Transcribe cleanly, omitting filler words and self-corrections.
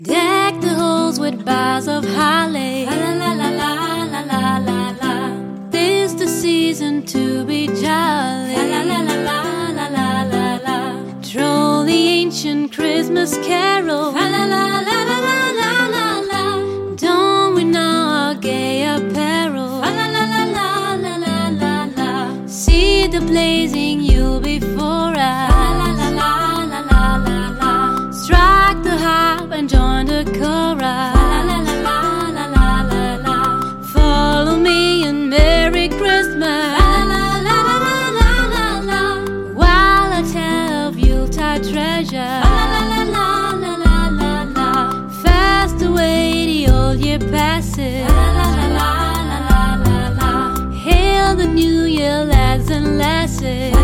Deck the halls with boughs of holly. La la la la la la la la. This the season to be jolly. La la la la la la la la. Troll the ancient Christmas carol. La la la la la la la la la. Don we now our gay apparel. La la la la la la la la. See the blazing Yule before us. La la la la la la la. Strike the harp and join the chorus. La la la la la la la la. Follow me and Merry Christmas. La la la la la la la. While I tell of Yuletide treasure. La la la la la la la. Fast away the old year passes. La la la la la la la. Hail the new year, lads and lasses.